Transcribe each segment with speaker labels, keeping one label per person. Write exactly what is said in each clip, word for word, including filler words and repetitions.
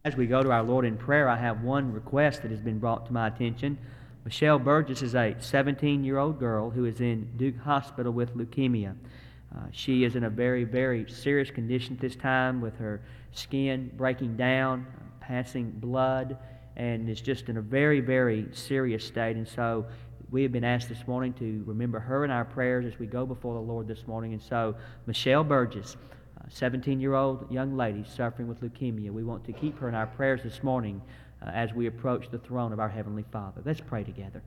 Speaker 1: As we go to our Lord in prayer, I have one request that has been brought to my attention. Michelle Burgess is a seventeen-year-old girl who is in Duke Hospital with leukemia. Uh, she is in a very, very serious condition at this time with her skin breaking down, passing blood, and is just in a very, very serious state. And so we have been asked this morning to remember her in our prayers as we go before the Lord this morning. And so Michelle Burgess, seventeen-year-old young lady suffering with leukemia. We want to keep her in our prayers this morning uh, as we approach the throne of our Heavenly Father. Let's pray together.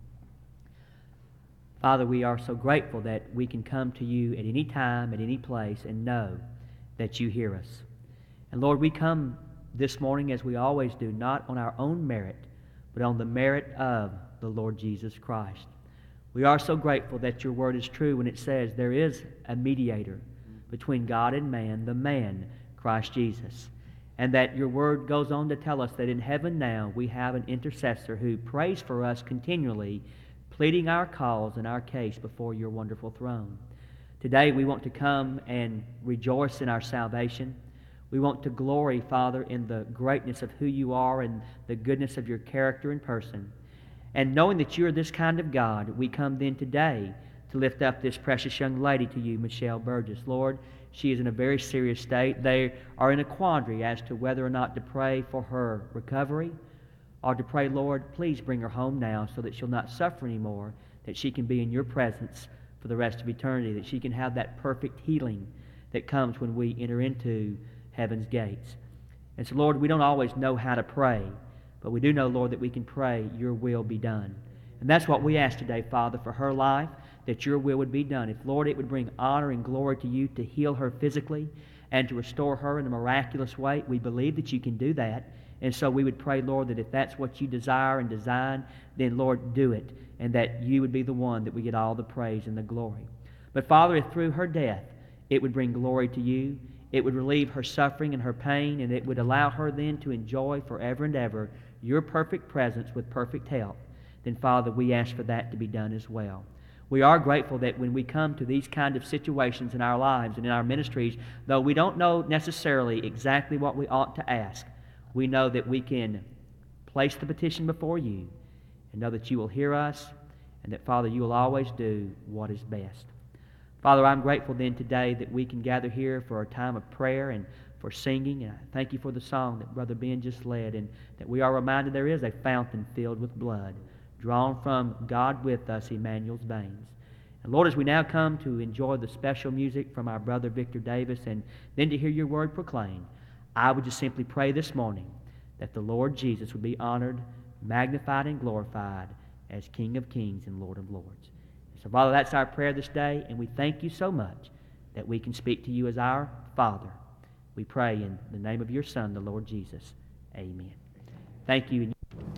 Speaker 1: Father, we are so grateful that we can come to you at any time, at any place, and know that you hear us. And Lord, we come this morning as we always do, not on our own merit, but on the merit of the Lord Jesus Christ. We are so grateful that your word is true when it says there is a mediator between God and man, the man, Christ Jesus. And that your word goes on to tell us that in heaven now we have an intercessor who prays for us continually, pleading our cause and our case before your wonderful throne. Today we want to come and rejoice in our salvation. We want to glory, Father, in the greatness of who you are and the goodness of your character and person. And knowing that you are this kind of God, we come then today to lift up this precious young lady to you, Michelle Burgess. Lord, she is in a very serious state. They are in a quandary as to whether or not to pray for her recovery or to pray, Lord, please bring her home now so that she'll not suffer anymore, that she can be in your presence for the rest of eternity, that she can have that perfect healing that comes when we enter into heaven's gates. And so, Lord, we don't always know how to pray, but we do know, Lord, that we can pray, your will be done. And that's what we ask today, Father, for her life, that your will would be done. If, Lord, it would bring honor and glory to you to heal her physically and to restore her in a miraculous way, we believe that you can do that. And so we would pray, Lord, that if that's what you desire and design, then, Lord, do it, and that you would be the one that we get all the praise and the glory. But, Father, if through her death it would bring glory to you, it would relieve her suffering and her pain, and it would allow her then to enjoy forever and ever your perfect presence with perfect health, then, Father, we ask for that to be done as well. We are grateful that when we come to these kind of situations in our lives and in our ministries, though we don't know necessarily exactly what we ought to ask, we know that we can place the petition before you and know that you will hear us and that, Father, you will always do what is best. Father, I'm grateful then today that we can gather here for a time of prayer and for singing. And I thank you for the song that Brother Ben just led, and that we are reminded there is a fountain filled with blood, drawn from God with us, Emmanuel's veins. And Lord, as we now come to enjoy the special music from our brother Victor Davis and then to hear your word proclaimed, I would just simply pray this morning that the Lord Jesus would be honored, magnified, and glorified as King of kings and Lord of lords. So, Father, that's our prayer this day, and we thank you so much that we can speak to you as our Father. We pray in the name of your Son, the Lord Jesus. Amen. Thank you.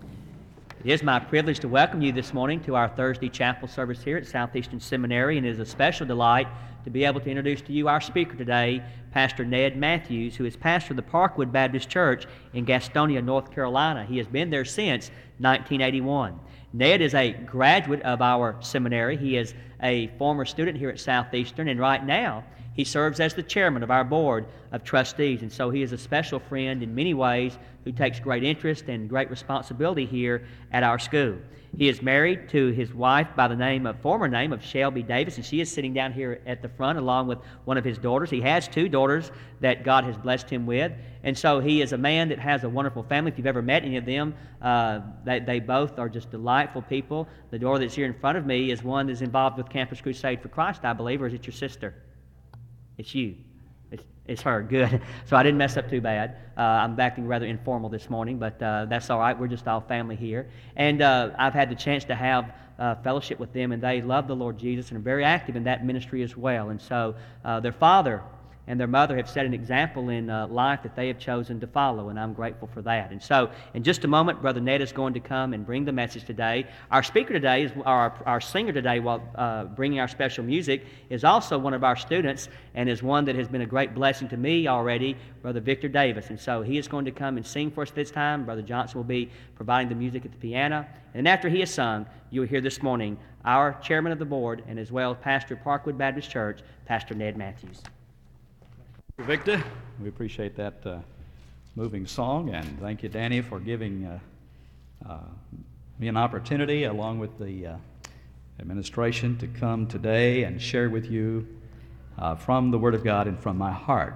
Speaker 1: It is my privilege to welcome you this morning to our Thursday chapel service here at Southeastern Seminary, and it is a special delight to be able to introduce to you our speaker today, Pastor Ned Matthews, who is pastor of the Parkwood Baptist Church in Gastonia, North Carolina. He has been there since nineteen eighty-one. Ned is a graduate of our seminary. He is a former student here at Southeastern, and right now he serves as the chairman of our board of trustees, and so he is a special friend in many ways who takes great interest and great responsibility here at our school. He is married to his wife by the name of former name of Shelby Davis, and she is sitting down here at the front along with one of his daughters. He has two daughters that God has blessed him with, and so he is a man that has a wonderful family. If you've ever met any of them, uh, they, they both are just delightful people. The daughter that's here in front of me is one that's involved with Campus Crusade for Christ, I believe, or is it your sister? It's you. It's, it's her. Good. So I didn't mess up too bad. Uh, I'm acting rather informal this morning, but uh, that's all right. We're just all family here. And uh, I've had the chance to have uh, fellowship with them, and they love the Lord Jesus and are very active in that ministry as well. And so uh, their father and their mother have set an example in uh, life that they have chosen to follow, and I'm grateful for that. And so in just a moment, Brother Ned is going to come and bring the message today. Our speaker today, is our, our singer today, while uh, bringing our special music, is also one of our students and is one that has been a great blessing to me already, Brother Victor Davis. And so he is going to come and sing for us this time. Brother Johnson will be providing the music at the piano. And after he has sung, you will hear this morning our chairman of the board and as well as pastor of Parkwood Baptist Church, Pastor Ned Matthews.
Speaker 2: Victor, we appreciate that uh, moving song, and thank you, Danny, for giving uh, uh, me an opportunity, along with the uh, administration, to come today and share with you uh, from the Word of God and from my heart.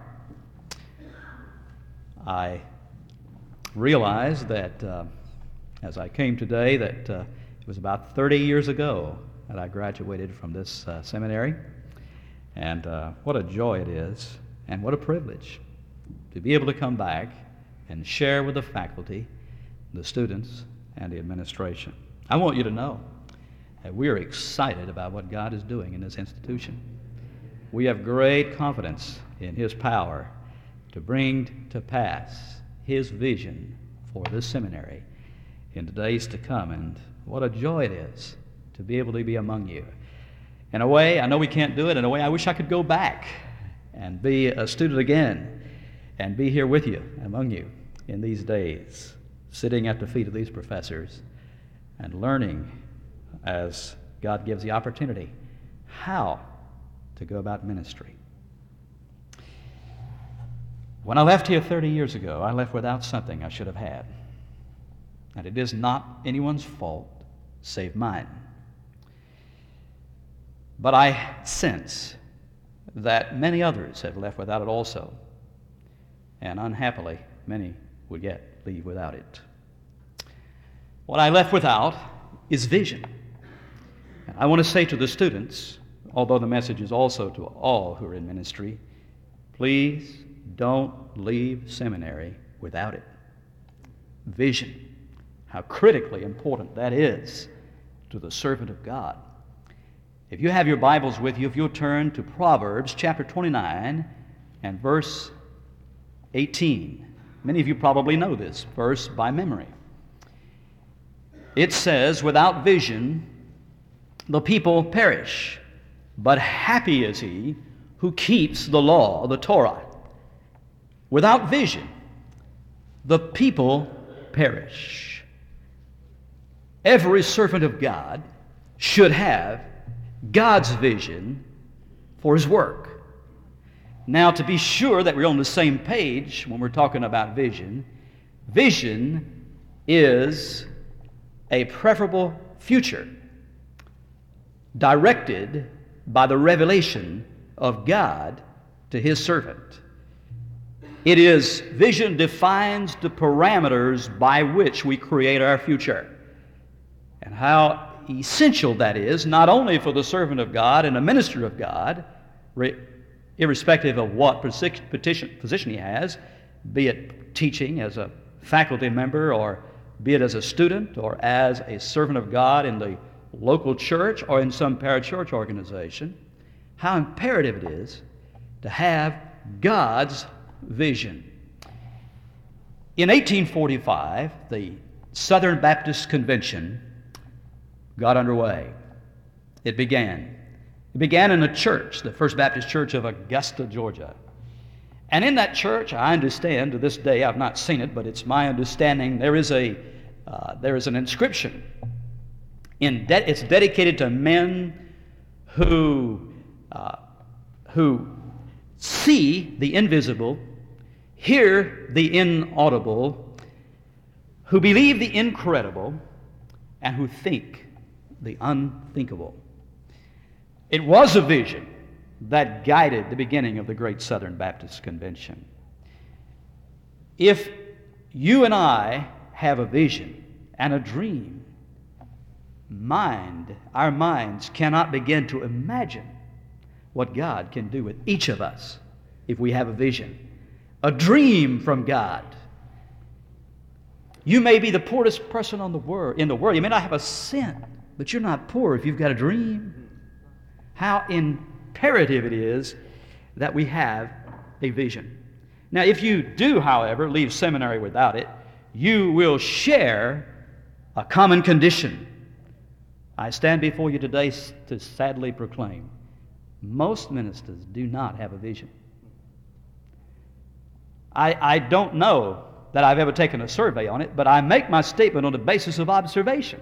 Speaker 2: I realize that uh, as I came today that uh, it was about thirty years ago that I graduated from this uh, seminary, and uh, what a joy it is and what a privilege to be able to come back and share with the faculty, the students, and the administration. I want you to know that we are excited about what God is doing in this institution. We have great confidence in His power to bring to pass His vision for this seminary in the days to come, and what a joy it is to be able to be among you. In a way, I know we can't do it. In a way, I wish I could go back and be a student again and be here with you, among you, in these days, sitting at the feet of these professors and learning, as God gives the opportunity, how to go about ministry. When I left here thirty years ago, I left without something I should have had. And it is not anyone's fault save mine. But I sense that many others have left without it also. And unhappily, many would yet leave without it. What I left without is vision. And I want to say to the students, although the message is also to all who are in ministry, please don't leave seminary without it. Vision. How critically important that is to the servant of God. If you have your Bibles with you, if you'll turn to Proverbs chapter twenty-nine and verse eighteen. Many of you probably know this verse by memory. It says, "Without vision, the people perish, but happy is he who keeps the law," the Torah. Without vision, the people perish. Every servant of God should have God's vision for his work. Now, to be sure that we're on the same page when we're talking about vision, vision is a preferable future directed by the revelation of God to his servant. It is, vision defines the parameters by which we create our future. And how essential that is, not only for the servant of God and the minister of God, irrespective of what position he has, be it teaching as a faculty member, or be it as a student, or as a servant of God in the local church or in some parachurch organization, how imperative it is to have God's vision. In eighteen forty-five, the Southern Baptist Convention got underway. It began. It began in a church, the First Baptist Church of Augusta, Georgia. And in that church, I understand to this day, I've not seen it, but it's my understanding, there is a uh, there is an inscription. In de- it's dedicated to men who uh, who see the invisible, hear the inaudible, who believe the incredible, and who think the unthinkable. It was a vision that guided the beginning of the great Southern Baptist Convention. If you and I have a vision and a dream, mind, our minds cannot begin to imagine what God can do with each of us if we have a vision, a dream from God. You may be the poorest person on the world, in the world. You may not have a cent, but you're not poor if you've got a dream. How imperative it is that we have a vision. Now, if you do, however, leave seminary without it, you will share a common condition. I stand before you today to sadly proclaim, most ministers do not have a vision. I, I don't know that I've ever taken a survey on it, but I make my statement on the basis of observation.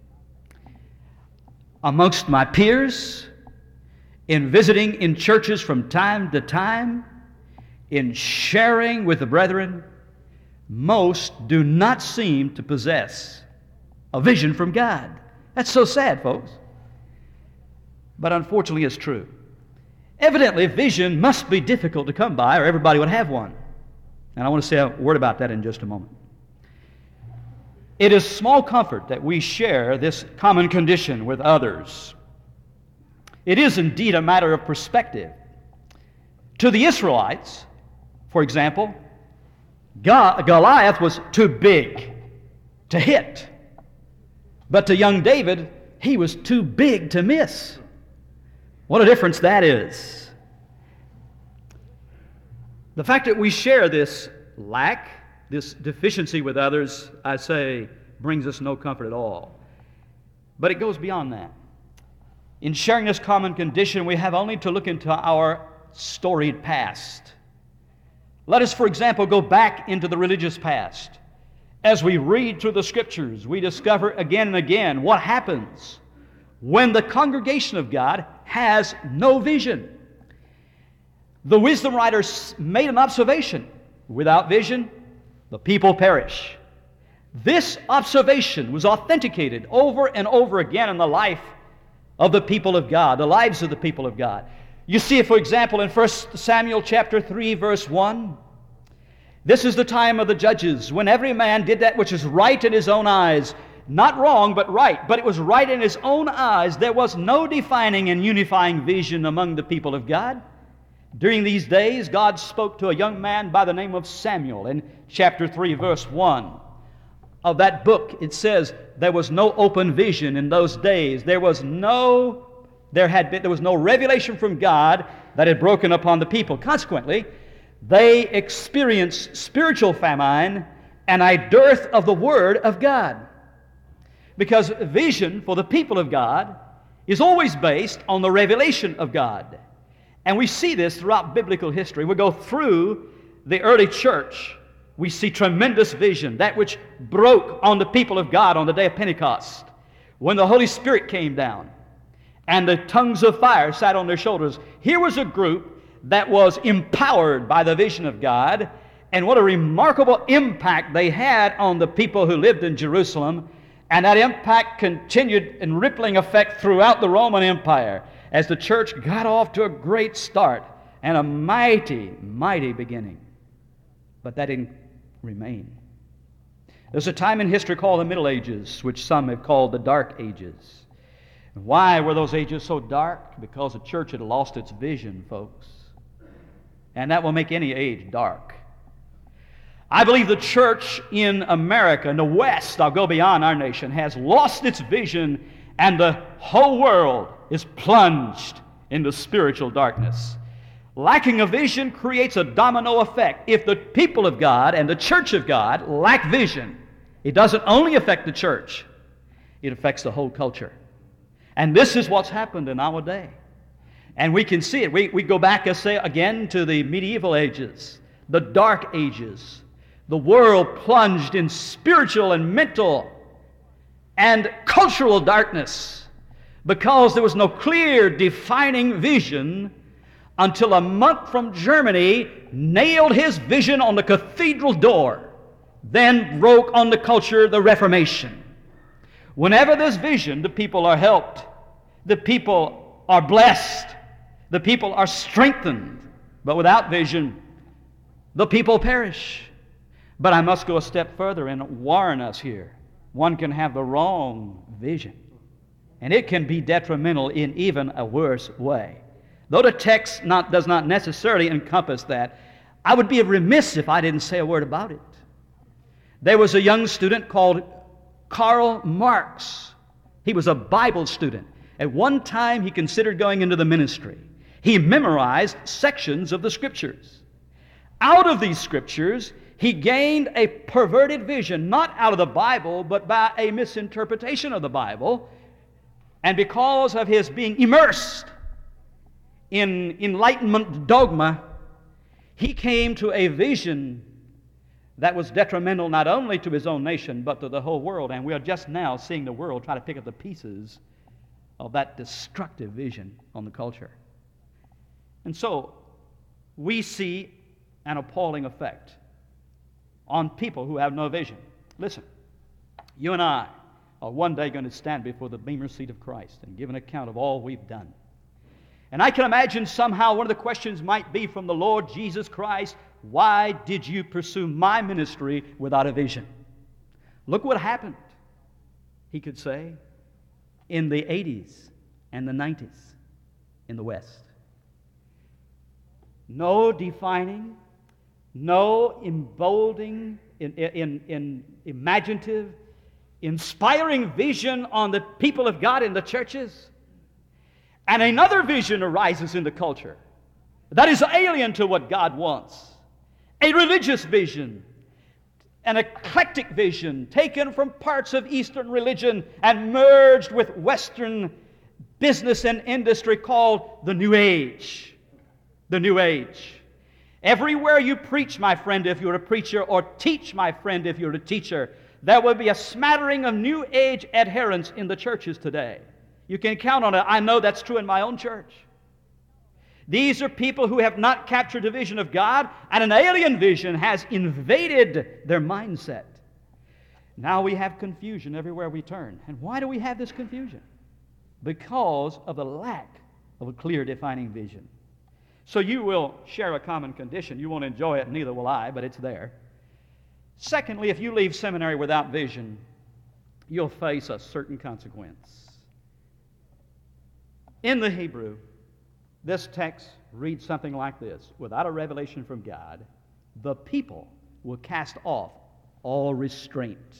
Speaker 2: Amongst my peers, in visiting in churches from time to time, in sharing with the brethren, most do not seem to possess a vision from God. That's so sad, folks. But unfortunately, it's true. Evidently, vision must be difficult to come by, or everybody would have one. And I want to say a word about that in just a moment. It is small comfort that we share this common condition with others. It is indeed a matter of perspective. To the Israelites, for example, Goliath was too big to hit. But to young David, he was too big to miss. What a difference that is. The fact that we share this lack, this deficiency with others, I say, brings us no comfort at all. But it goes beyond that. In sharing this common condition, we have only to look into our storied past. Let us, for example, go back into the religious past. As we read through the Scriptures, we discover again and again what happens when the congregation of God has no vision. The wisdom writers made an observation. Without vision, the people perish. This observation was authenticated over and over again in the life of the people of God, the lives of the people of God. You see it, for example, in First Samuel chapter three, verse one. This is the time of the judges, when every man did that which is right in his own eyes. Not wrong, but right. But it was right in his own eyes. There was no defining and unifying vision among the people of God. During these days, God spoke to a young man by the name of Samuel in chapter three, verse one. Of that book, it says there was no open vision in those days. There was no, there had been, there was no revelation from God that had broken upon the people. Consequently, they experienced spiritual famine and a dearth of the Word of God. Because vision for the people of God is always based on the revelation of God. And we see this throughout biblical history. We go through the early church. We see tremendous vision, that which broke on the people of God on the day of Pentecost, when the Holy Spirit came down and the tongues of fire sat on their shoulders. Here was a group that was empowered by the vision of God, and what a remarkable impact they had on the people who lived in Jerusalem, and that impact continued in rippling effect throughout the Roman Empire as the church got off to a great start and a mighty, mighty beginning. But that didn't remain. There's a time in history called the Middle Ages, which some have called the Dark Ages. Why were those ages so dark? Because the church had lost its vision, folks. And that will make any age dark. I believe the church in America, in the West, I'll go beyond our nation, has lost its vision, and the whole world is plunged into spiritual darkness. Lacking a vision creates a domino effect. If the people of God and the church of God lack vision, it doesn't only affect the church, it affects the whole culture. And this is what's happened in our day. And we can see it. We, we go back, let's say, again to the medieval ages, the dark ages. The world plunged in spiritual and mental and cultural darkness because there was no clear, defining vision until a monk from Germany nailed his vision on the cathedral door, then broke on the culture the Reformation. Whenever there's vision, the people are helped, the people are blessed, the people are strengthened. But without vision, the people perish. But I must go a step further and warn us here. One can have the wrong vision, and it can be detrimental in even a worse way. Though the text not, does not necessarily encompass that, I would be remiss if I didn't say a word about it. There was a young student called Karl Marx. He was a Bible student. At one time, he considered going into the ministry. He memorized sections of the Scriptures. Out of these Scriptures, he gained a perverted vision, not out of the Bible, but by a misinterpretation of the Bible. And because of his being immersed in Enlightenment dogma, he came to a vision that was detrimental not only to his own nation, but to the whole world. And we are just now seeing the world try to pick up the pieces of that destructive vision on the culture. And so, we see an appalling effect on people who have no vision. Listen, you and I are one day going to stand before the bema seat of Christ and give an account of all we've done. And I can imagine somehow one of the questions might be from the Lord Jesus Christ, why did you pursue my ministry without a vision? Look what happened, he could say, in the eighties and the nineties in the West. No defining, no emboldening, in, in, in imaginative, inspiring vision on the people of God in the churches. And another vision arises in the culture that is alien to what God wants. A religious vision, an eclectic vision taken from parts of Eastern religion and merged with Western business and industry called the New Age. The New Age. Everywhere you preach, my friend, if you're a preacher, or teach, my friend, if you're a teacher, there will be a smattering of New Age adherents in the churches today. You can count on it. I know that's true in my own church. These are people who have not captured the vision of God, and an alien vision has invaded their mindset. Now we have confusion everywhere we turn. And why do we have this confusion? Because of the lack of a clear defining vision. So you will share a common condition. You won't enjoy it, neither will I, but it's there. Secondly, if you leave seminary without vision, you'll face a certain consequence. In the Hebrew, this text reads something like this. Without a revelation from God, the people will cast off all restraint.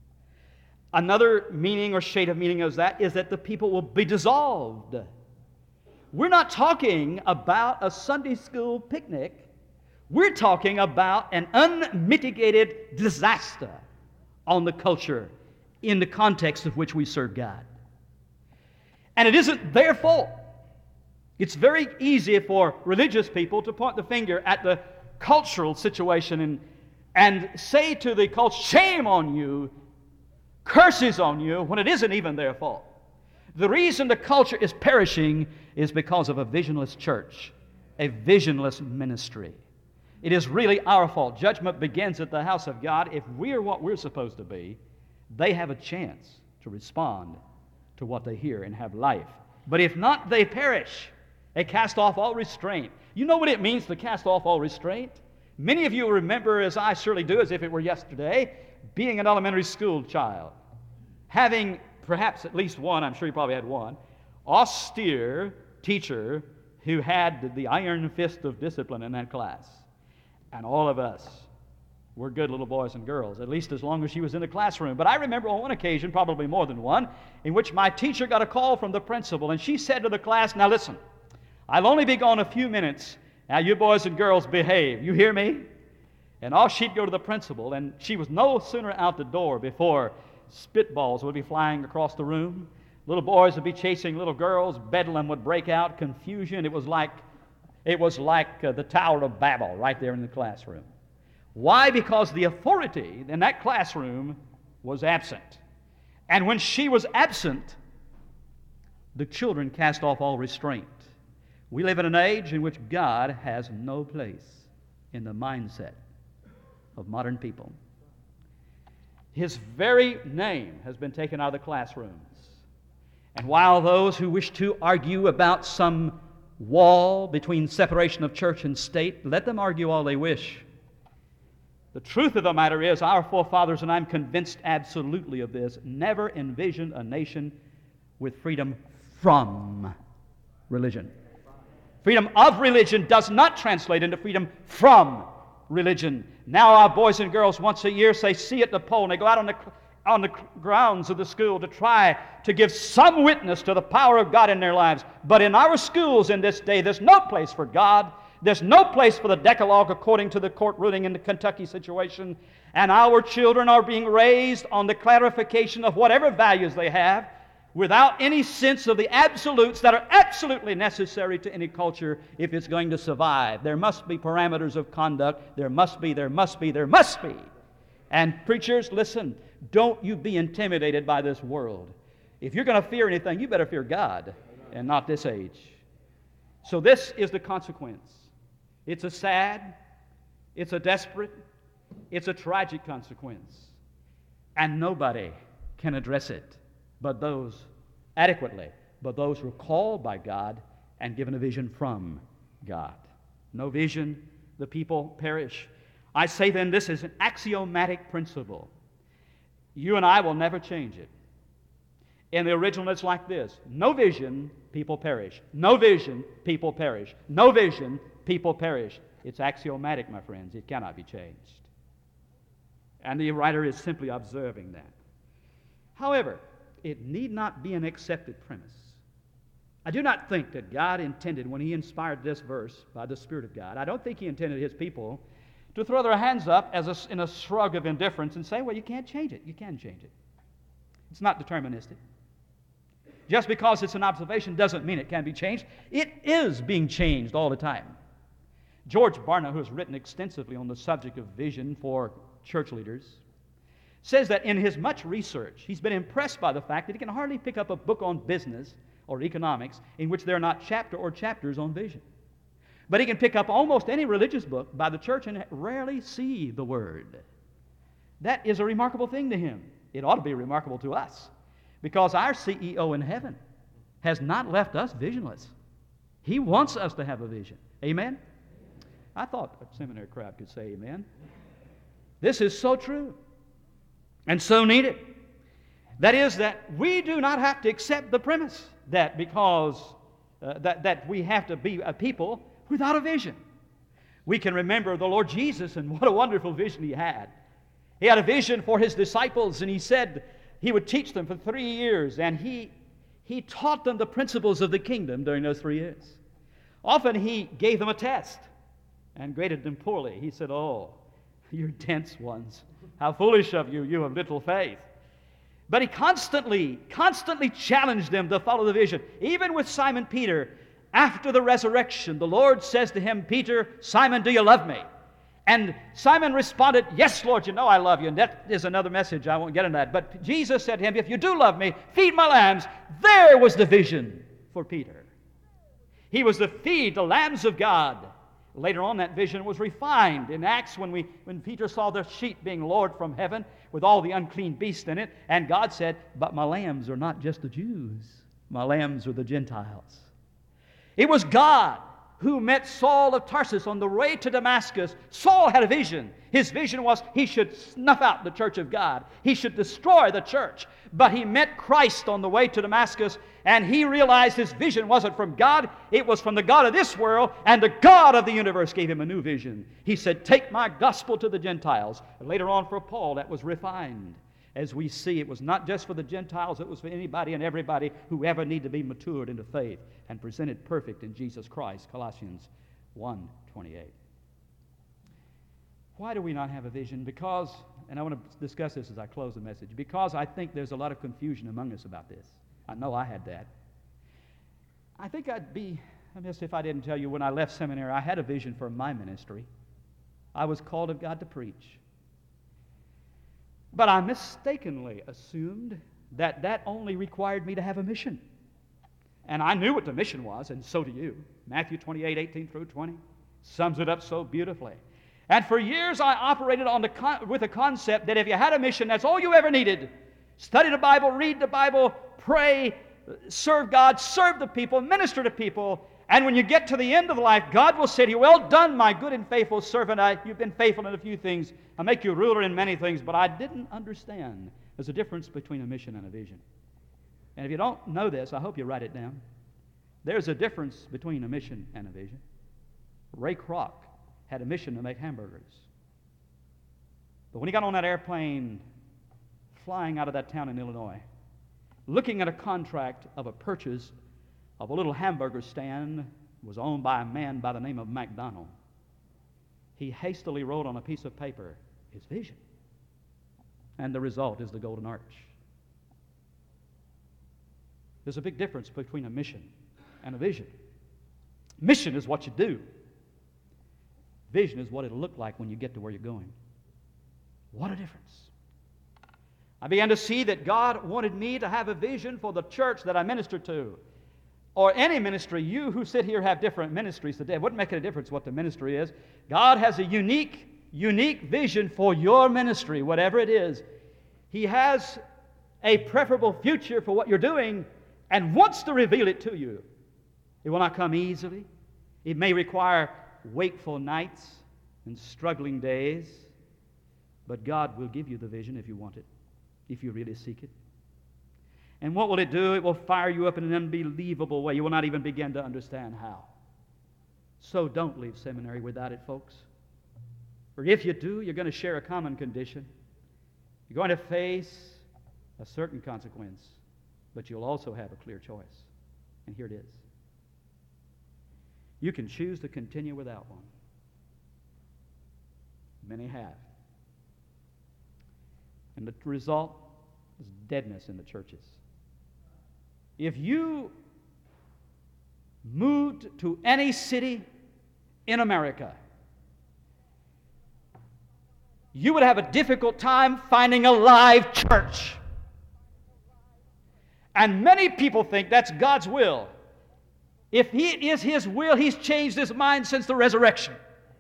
Speaker 2: Another meaning or shade of meaning of that is that the people will be dissolved. We're not talking about a Sunday school picnic. We're talking about an unmitigated disaster on the culture in the context of which we serve God. And it isn't their fault. It's very easy for religious people to point the finger at the cultural situation and, and say to the culture, shame on you, curses on you, when it isn't even their fault. The reason the culture is perishing is because of a visionless church, a visionless ministry. It is really our fault. Judgment begins at the house of God. If we're what we're supposed to be, they have a chance to respond to what they hear and have life. But if not, they perish. They cast off all restraint. You know what it means to cast off all restraint? Many of you remember, as I surely do, as if it were yesterday, being an elementary school child, having perhaps at least one, I'm sure you probably had one, austere teacher who had the iron fist of discipline in that class. And all of us were good little boys and girls, at least as long as she was in the classroom. But I remember on one occasion, probably more than one, in which my teacher got a call from the principal, and she said to the class, now listen, I'll only be gone a few minutes. Now you boys and girls behave. You hear me? And off she'd go to the principal, and she was no sooner out the door before spitballs would be flying across the room. Little boys would be chasing little girls. Bedlam would break out. Confusion. It was like, it was like uh, the Tower of Babel right there in the classroom. Why? Because the authority in that classroom was absent. And when she was absent, the children cast off all restraint. We live in an age in which God has no place in the mindset of modern people. His very name has been taken out of the classrooms. And while those who wish to argue about some wall between separation of church and state, let them argue all they wish. The truth of the matter is, our forefathers, and I'm convinced absolutely of this, never envisioned a nation with freedom from religion. Freedom of religion does not translate into freedom from religion. Now our boys and girls once a year say, see at the poll, and they go out on the, on the grounds of the school to try to give some witness to the power of God in their lives. But in our schools in this day, there's no place for God. There's no place for the Decalogue according to the court ruling in the Kentucky situation. And our children are being raised on the clarification of whatever values they have, without any sense of the absolutes that are absolutely necessary to any culture if it's going to survive. There must be parameters of conduct. There must be, there must be, there must be. And preachers, listen, don't you be intimidated by this world. If you're going to fear anything, you better fear God and not this age. So this is the consequence. It's a sad, it's a desperate, It's a tragic consequence, and nobody can address it but those adequately, but those who are called by God and given a vision from God. No vision, the people perish. I say then, this is an axiomatic principle. You and I will never change it. In the original, it's like this: no vision, people perish. No vision, people perish. No vision, people perish. It's axiomatic, my friends. It cannot be changed. And the writer is simply observing that. However, it need not be an accepted premise. I do not think that God intended, when He inspired this verse by the Spirit of God, I don't think He intended His people to throw their hands up as a, in a shrug of indifference and say, well, you can't change it. You can change it. It's not deterministic. Just because it's an observation doesn't mean it can be changed. It is being changed all the time. George Barna, who has written extensively on the subject of vision for church leaders, says that in his much research, he's been impressed by the fact that he can hardly pick up a book on business or economics in which there are not chapter or chapters on vision. But he can pick up almost any religious book by the church and rarely see the word. That is a remarkable thing to him. It ought to be remarkable to us, because our C E O in heaven has not left us visionless. He wants us to have a vision. Amen? I thought a seminary crowd could say amen. This is so true and so needed. That is, that we do not have to accept the premise that because uh, that, that we have to be a people without a vision. We can remember the Lord Jesus and what a wonderful vision He had. He had a vision for His disciples, and He said He would teach them for three years, and He, he taught them the principles of the kingdom during those three years. Often He gave them a test and graded them poorly. He said, oh, you dense ones, how foolish of you, you of little faith. But He constantly, constantly challenged them to follow the vision. Even with Simon Peter, after the resurrection, the Lord says to him, Peter, Simon, do you love me? And Simon responded, yes, Lord, you know I love you. And that is another message. I won't get into that. But Jesus said to him, if you do love me, feed my lambs. There was the vision for Peter. He was to feed the lambs of God. Later on, that vision was refined in Acts when, we, when Peter saw the sheep being lowered from heaven with all the unclean beasts in it. And God said, but my lambs are not just the Jews. My lambs are the Gentiles. It was God who met Saul of Tarsus on the way to Damascus. Saul had a vision. His vision was he should snuff out the church of God. He should destroy the church. But he met Christ on the way to Damascus, and he realized his vision wasn't from God. It was from the God of this world, and the God of the universe gave him a new vision. He said, take my gospel to the Gentiles. And later on for Paul, that was refined. As we see, it was not just for the Gentiles, it was for anybody and everybody who ever need to be matured into faith and presented perfect in Jesus Christ, Colossians one twenty-eight. Why do we not have a vision? Because, and I want to discuss this as I close the message, because I think there's a lot of confusion among us about this. I know I had that. I think I'd be amiss if I didn't tell you when I left seminary, I had a vision for my ministry. I was called of God to preach. But I mistakenly assumed that that only required me to have a mission. And I knew what the mission was, and so do you. Matthew twenty-eight, eighteen through twenty sums it up so beautifully. And for years I operated on the con- with the concept that if you had a mission, that's all you ever needed. Study the Bible, read the Bible, pray, serve God, serve the people, minister to people. And when you get to the end of life, God will say to you, well done, my good and faithful servant. I, you've been faithful in a few things. I'll make you ruler in many things. But I didn't understand there's a difference between a mission and a vision. And if you don't know this, I hope you write it down. There's a difference between a mission and a vision. Ray Kroc had a mission to make hamburgers. But when he got on that airplane flying out of that town in Illinois, looking at a contract of a purchase of a little hamburger stand was owned by a man by the name of McDonald, he hastily wrote on a piece of paper his vision. And the result is the Golden Arch. There's a big difference between a mission and a vision. Mission is what you do. Vision is what it'll look like when you get to where you're going. What a difference. I began to see that God wanted me to have a vision for the church that I minister to. Or any ministry. You who sit here have different ministries today. It wouldn't make a difference what the ministry is. God has a unique unique vision for your ministry, whatever it is. He has a preferable future for what you're doing and wants to reveal it to you. It will not come easily. It may require wakeful nights and struggling days, but God will give you the vision if you want it, if you really seek it. And what will it do? It will fire you up in an unbelievable way. You will not even begin to understand how. So don't leave seminary without it, folks. For if you do, you're going to share a common condition. You're going to face a certain consequence, but you'll also have a clear choice. And here it is. You can choose to continue without one. Many have. And the result is deadness in the churches. If you moved to any city in America, you would have a difficult time finding a live church. And many people think that's God's will. If it is His will, He's changed His mind since the resurrection.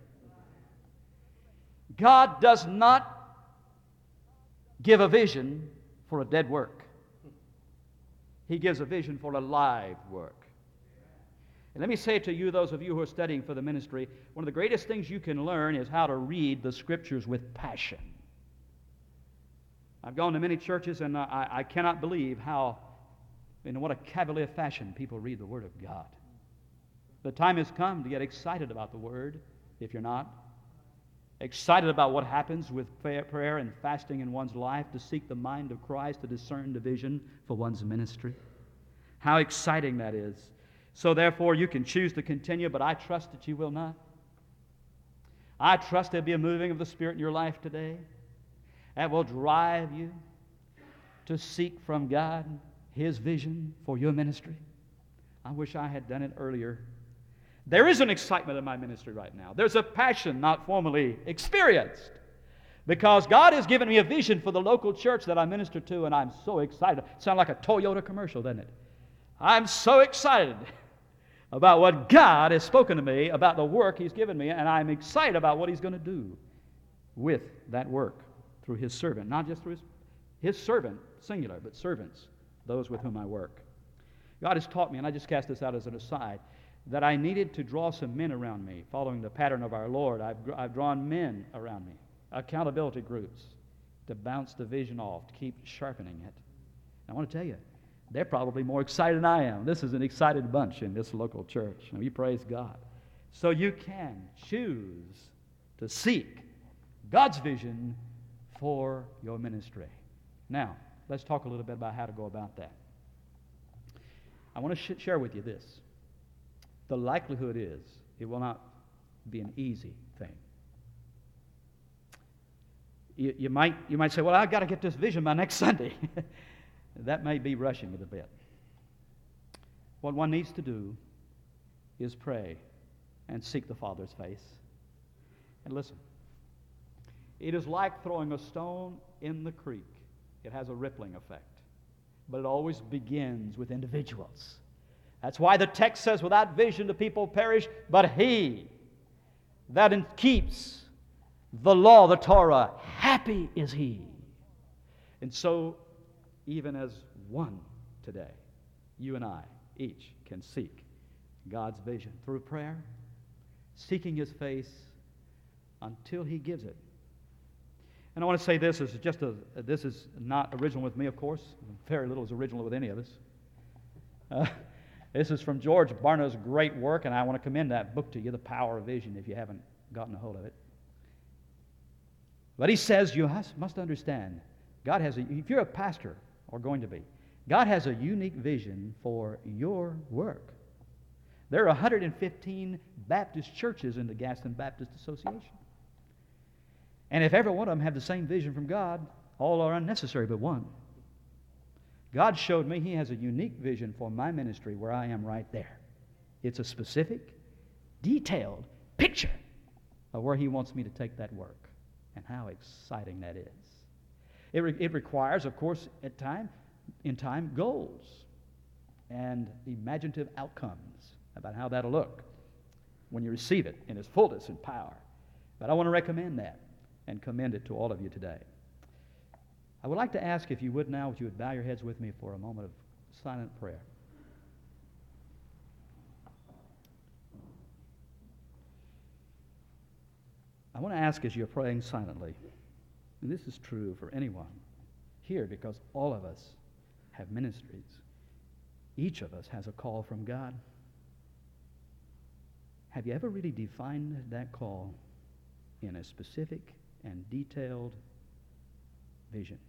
Speaker 2: God does not give a vision for a dead work. He gives a vision for a live work. And let me say to you, those of you who are studying for the ministry, one of the greatest things you can learn is how to read the Scriptures with passion. I've gone to many churches, and I, I cannot believe how, in what a cavalier fashion people read the Word of God. The time has come to get excited about the Word, if you're not. Excited about what happens with prayer and fasting in one's life, to seek the mind of Christ, to discern the vision for one's ministry. How exciting that is. So therefore, you can choose to continue, but I trust that you will not. I trust there'll be a moving of the Spirit in your life today that will drive you to seek from God His vision for your ministry. I wish I had done it earlier. There is an excitement in my ministry right now. There's a passion not formally experienced, because God has given me a vision for the local church that I minister to, and I'm so excited. Sound like a Toyota commercial, doesn't it? I'm so excited about what God has spoken to me, about the work He's given me, and I'm excited about what He's going to do with that work through His servant. Not just through His, his servant, singular, but servants, those with whom I work. God has taught me, and I just cast this out as an aside, that I needed to draw some men around me. Following the pattern of our Lord, I've, I've drawn men around me, accountability groups, to bounce the vision off, to keep sharpening it. And I want to tell you, they're probably more excited than I am. This is an excited bunch in this local church, and we praise God. So you can choose to seek God's vision for your ministry. Now, let's talk a little bit about how to go about that. I want to sh- share with you this. The likelihood is it will not be an easy thing. You, you, might, you might say, well, I've got to get this vision by next Sunday. That may be rushing it a bit. What one needs to do is pray and seek the Father's face. And listen, it is like throwing a stone in the creek. It has a rippling effect, but it always begins with individuals. That's why the text says, without vision the people perish, but he that keeps the law, the Torah, happy is he. And so, even as one today, you and I each can seek God's vision through prayer, seeking His face until He gives it. And I want to say this is just a this is not original with me, of course. Very little is original with any of us. Uh, this is from George Barna's great work, and I want to commend that book to you, The Power of Vision, if you haven't gotten a hold of it. But he says you has, must understand, God has a, if you're a pastor or going to be, God has a unique vision for your work. There are one hundred fifteen Baptist churches in the Gaston Baptist Association. And if every one of them have the same vision from God, all are unnecessary but one. God showed me He has a unique vision for my ministry where I am right there. It's a specific, detailed picture of where He wants me to take that work. And how exciting that is. It, re- it requires, of course, at time, in time, goals and imaginative outcomes about how that'll look when you receive it in its fullness and power. But I want to recommend that and commend it to all of you today. I would like to ask, if you would now, if you would bow your heads with me for a moment of silent prayer. I want to ask, as you're praying silently, and this is true for anyone here, because all of us have ministries. Each of us has a call from God. Have you ever really defined that call in a specific and detailed vision?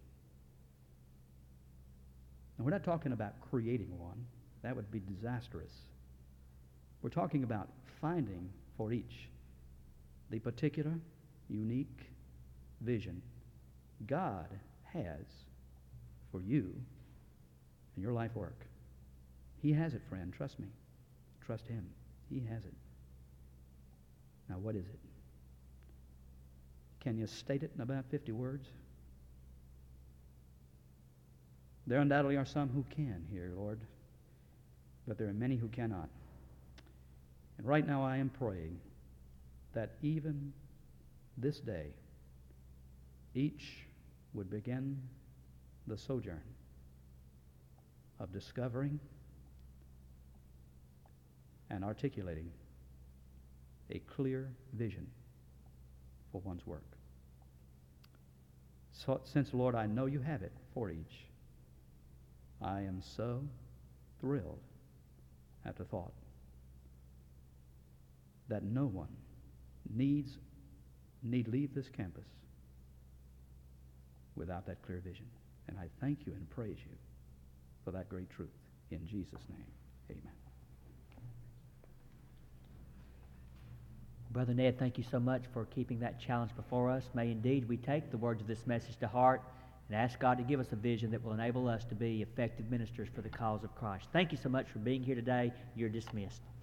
Speaker 2: And we're not talking about creating one. That would be disastrous. We're talking about finding for each the particular, unique vision God has for you and your life work. He has it, friend. Trust me. Trust Him. He has it. Now, what is it? Can you state it in about fifty words? There undoubtedly are some who can here, Lord, but there are many who cannot. And right now I am praying that even this day, each would begin the sojourn of discovering and articulating a clear vision for one's work. So, since, Lord, I know you have it for each, I am so thrilled at the thought that no one needs need leave this campus without that clear vision. And I thank you and praise you for that great truth. In Jesus' name, amen.
Speaker 1: Brother Ned, thank you so much for keeping that challenge before us. May indeed we take the words of this message to heart and ask God to give us a vision that will enable us to be effective ministers for the cause of Christ. Thank you so much for being here today. You're dismissed.